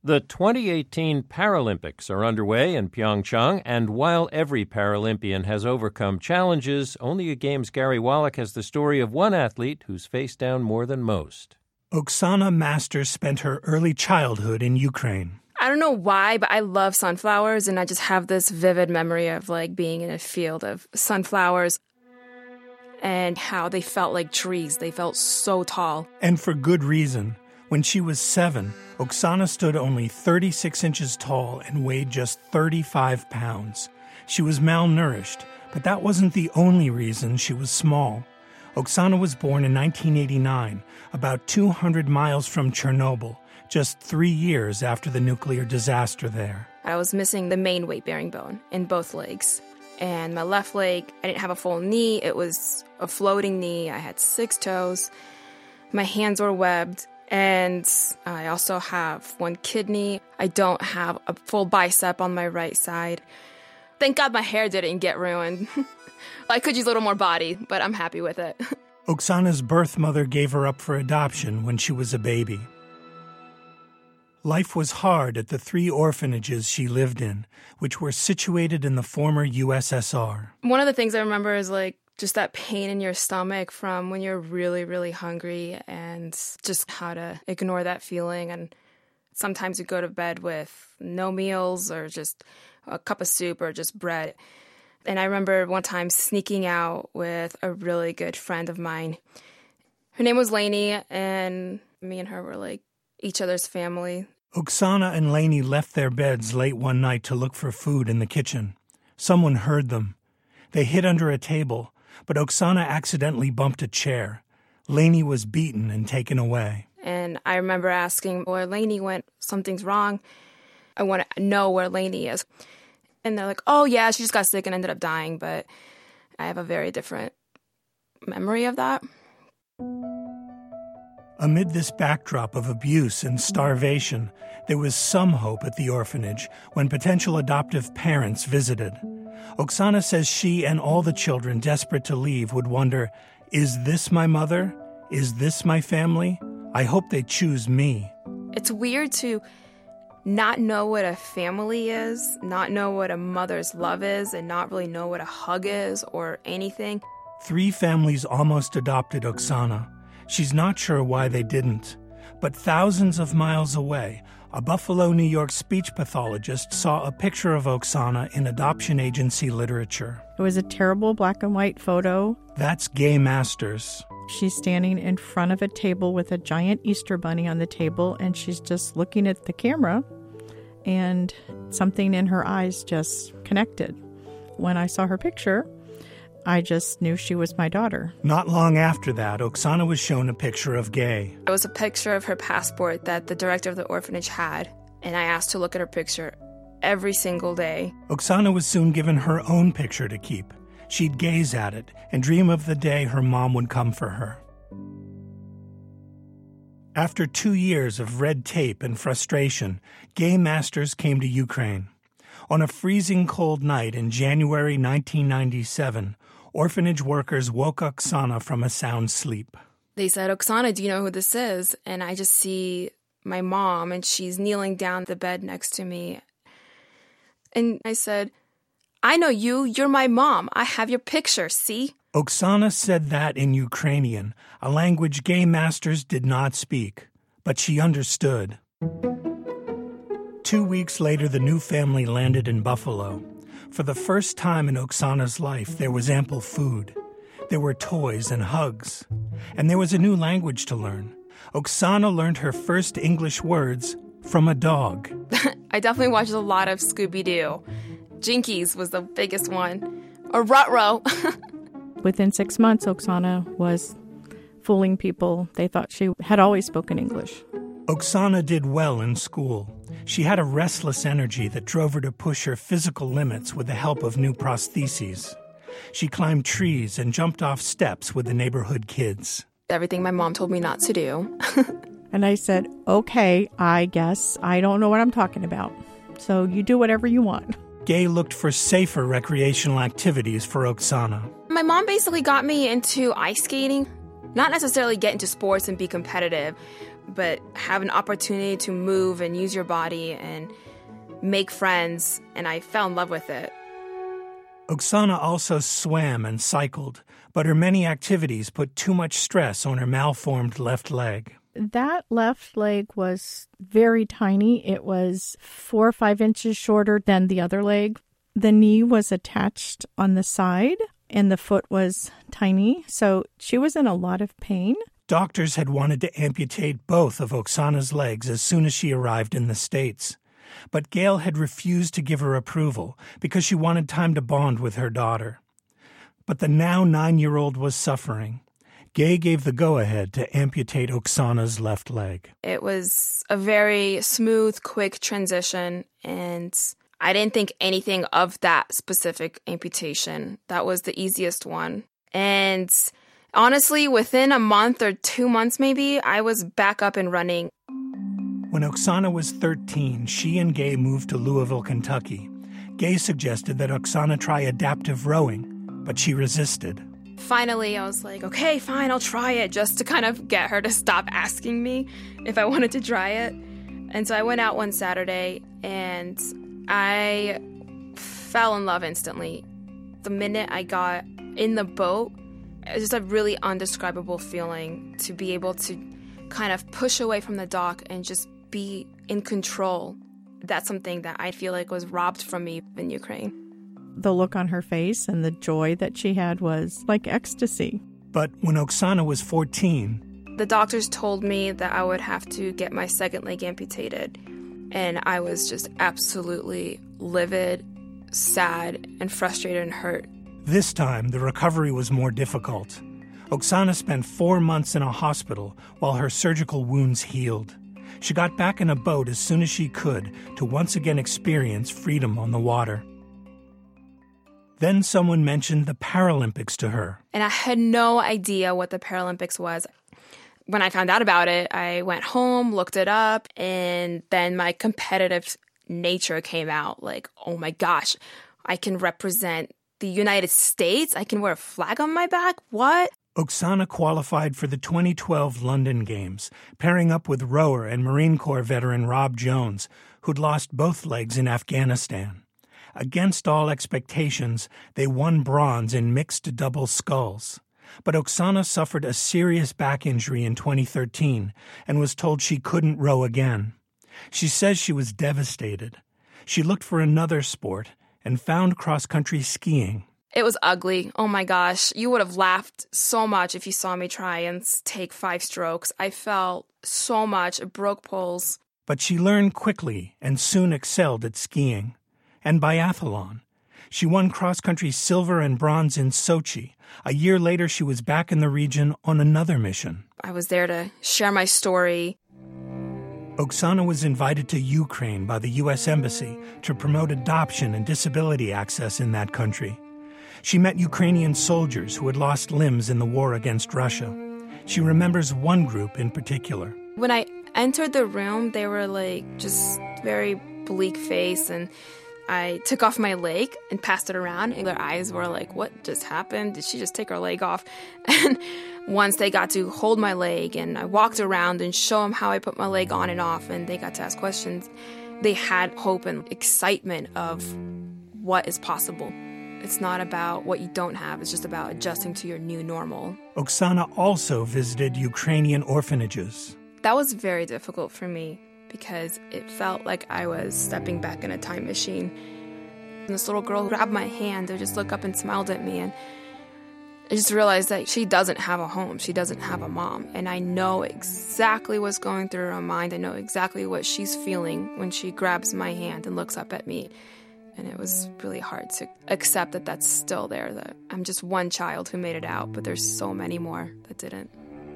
The 2018 Paralympics are underway in Pyeongchang, and while every Paralympian has overcome challenges, Only a Game's Gary Wallach has the story of one athlete who's faced down more than most. Oksana Masters spent her early childhood in Ukraine. I don't know why, but I love sunflowers, and I just have this vivid memory of being in a field of sunflowers and how they felt like trees. They felt so tall. And for good reason. When she was 7, Oksana stood only 36 inches tall and weighed just 35 pounds. She was malnourished, but that wasn't the only reason she was small. Oksana was born in 1989, about 200 miles from Chernobyl, just 3 years after the nuclear disaster there. I was missing the main weight-bearing bone in both legs. And my left leg, I didn't have a full knee. It was a floating knee. I had 6 toes. My hands were webbed. And I also have 1 kidney. I don't have a full bicep on my right side. Thank God my hair didn't get ruined. I could use a little more body, but I'm happy with it. Oksana's birth mother gave her up for adoption when she was a baby. Life was hard at the 3 orphanages she lived in, which were situated in the former USSR. One of the things I remember is just that pain in your stomach from when you're really, really hungry, and just how to ignore that feeling. And sometimes you go to bed with no meals or just a cup of soup or just bread. And I remember one time sneaking out with a really good friend of mine. Her name was Lainey, and me and her were like each other's family. Oksana and Lainey left their beds late one night to look for food in the kitchen. Someone heard them. They hid under a table, but Oksana accidentally bumped a chair. Lainey was beaten and taken away. And I remember asking where Lainey went. Something's wrong. I want to know where Lainey is. And they're like, oh, yeah, she just got sick and ended up dying. But I have a very different memory of that. Amid this backdrop of abuse and starvation, there was some hope at the orphanage when potential adoptive parents visited. Oksana says she and all the children desperate to leave would wonder, is this my mother? Is this my family? I hope they choose me. It's weird to not know what a family is, not know what a mother's love is, and not really know what a hug is or anything. 3 families almost adopted Oksana. She's not sure why they didn't. But thousands of miles away, a Buffalo, New York speech pathologist saw a picture of Oksana in adoption agency literature. It was a terrible black and white photo. That's Gay Masters. She's standing in front of a table with a giant Easter bunny on the table, and she's just looking at the camera, and something in her eyes just connected. When I saw her picture, I just knew she was my daughter. Not long after that, Oksana was shown a picture of Gay. It was a picture of her passport that the director of the orphanage had, and I asked to look at her picture every single day. Oksana was soon given her own picture to keep. She'd gaze at it and dream of the day her mom would come for her. After 2 years of red tape and frustration, Gay Masters came to Ukraine. On a freezing cold night in January 1997, orphanage workers woke Oksana from a sound sleep. They said, Oksana, do you know who this is? And I just see my mom, and she's kneeling down the bed next to me. And I said, I know you. You're my mom. I have your picture, see? Oksana said that in Ukrainian, a language Gay Masters did not speak, but she understood. 2 weeks later, the new family landed in Buffalo. For the first time in Oksana's life, there was ample food. There were toys and hugs. And there was a new language to learn. Oksana learned her first English words from a dog. I definitely watched a lot of Scooby-Doo. Jinkies was the biggest one. Or Ruh-Roh. Within 6 months, Oksana was fooling people. They thought she had always spoken English. Oksana did well in school. She had a restless energy that drove her to push her physical limits with the help of new prostheses. She climbed trees and jumped off steps with the neighborhood kids. Everything my mom told me not to do. And I said, okay, I guess I don't know what I'm talking about. So you do whatever you want. Gay looked for safer recreational activities for Oksana. My mom basically got me into ice skating. Not necessarily get into sports and be competitive, but have an opportunity to move and use your body and make friends, and I fell in love with it. Oksana also swam and cycled, but her many activities put too much stress on her malformed left leg. That left leg was very tiny. It was 4 or 5 inches shorter than the other leg. The knee was attached on the side, and the foot was tiny, so she was in a lot of pain. Doctors had wanted to amputate both of Oksana's legs as soon as she arrived in the States. But Gail had refused to give her approval because she wanted time to bond with her daughter. But the now 9-year-old was suffering. Gay gave the go-ahead to amputate Oksana's left leg. It was a very smooth, quick transition, and I didn't think anything of that specific amputation. That was the easiest one. And honestly, within a month or 2 months maybe, I was back up and running. When Oksana was 13, she and Gay moved to Louisville, Kentucky. Gay suggested that Oksana try adaptive rowing, but she resisted. Finally, I was like, okay, fine, I'll try it, just to kind of get her to stop asking me if I wanted to try it. And so I went out one Saturday, and I fell in love instantly. The minute I got in the boat, it was just a really indescribable feeling to be able to kind of push away from the dock and just be in control. That's something that I feel like was robbed from me in Ukraine. The look on her face and the joy that she had was like ecstasy. But when Oksana was 14, the doctors told me that I would have to get my second leg amputated. And I was just absolutely livid, sad, and frustrated and hurt. This time, the recovery was more difficult. Oksana spent 4 months in a hospital while her surgical wounds healed. She got back in a boat as soon as she could to once again experience freedom on the water. Then someone mentioned the Paralympics to her. And I had no idea what the Paralympics was. When I found out about it, I went home, looked it up, and then my competitive nature came out. Like, oh my gosh, I can represent the United States? I can wear a flag on my back? What? Oksana qualified for the 2012 London Games, pairing up with rower and Marine Corps veteran Rob Jones, who'd lost both legs in Afghanistan. Against all expectations, they won bronze in mixed double sculls. But Oksana suffered a serious back injury in 2013 and was told she couldn't row again. She says she was devastated. She looked for another sport and found cross-country skiing. It was ugly. Oh my gosh. You would have laughed so much if you saw me try and take 5 strokes. I fell so much. It broke poles. But she learned quickly and soon excelled at skiing. And biathlon. She won cross-country silver and bronze in Sochi. A year later, she was back in the region on another mission. I was there to share my story. Oksana was invited to Ukraine by the U.S. Embassy to promote adoption and disability access in that country. She met Ukrainian soldiers who had lost limbs in the war against Russia. She remembers one group in particular. When I entered the room, they were like just very bleak face, and I took off my leg and passed it around, and their eyes were like, what just happened? Did she just take her leg off? And once they got to hold my leg, and I walked around and show them how I put my leg on and off, and they got to ask questions, they had hope and excitement of what is possible. It's not about what you don't have. It's just about adjusting to your new normal. Oksana also visited Ukrainian orphanages. That was very difficult for me because it felt like I was stepping back in a time machine. And this little girl grabbed my hand and just looked up and smiled at me. And I just realized that she doesn't have a home. She doesn't have a mom. And I know exactly what's going through her mind. I know exactly what she's feeling when she grabs my hand and looks up at me. And it was really hard to accept that that's still there, that I'm just one child who made it out, but there's so many more that didn't.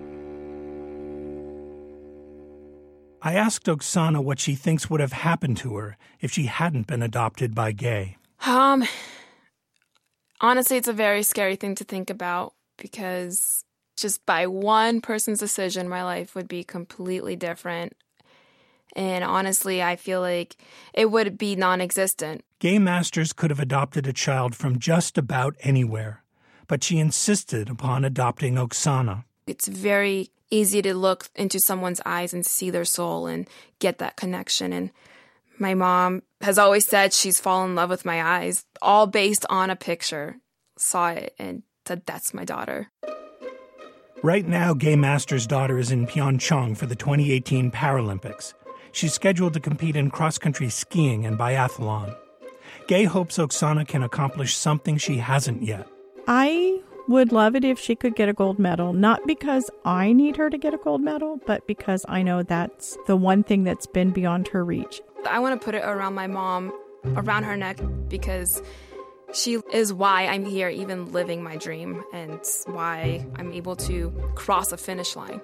I asked Oksana what she thinks would have happened to her if she hadn't been adopted by Gay. Honestly, it's a very scary thing to think about because just by one person's decision, my life would be completely different. And honestly, I feel like it would be non-existent. Gay Masters could have adopted a child from just about anywhere, but she insisted upon adopting Oksana. It's very easy to look into someone's eyes and see their soul and get that connection. And my mom has always said she's fallen in love with my eyes, all based on a picture. Saw it and said, that's my daughter. Right now, Gay Master's daughter is in Pyeongchang for the 2018 Paralympics. She's scheduled to compete in cross-country skiing and biathlon. Gay hopes Oksana can accomplish something she hasn't yet. I would love it if she could get a gold medal, not because I need her to get a gold medal, but because I know that's the one thing that's been beyond her reach. I want to put it around my mom, around her neck, because she is why I'm here, even living my dream, and why I'm able to cross a finish line.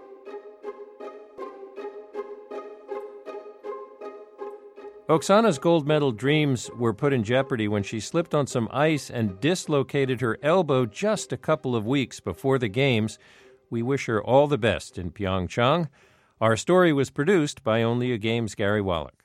Oksana's gold medal dreams were put in jeopardy when she slipped on some ice and dislocated her elbow just a couple of weeks before the Games. We wish her all the best in Pyeongchang. Our story was produced by Only a Game's Gary Wallach.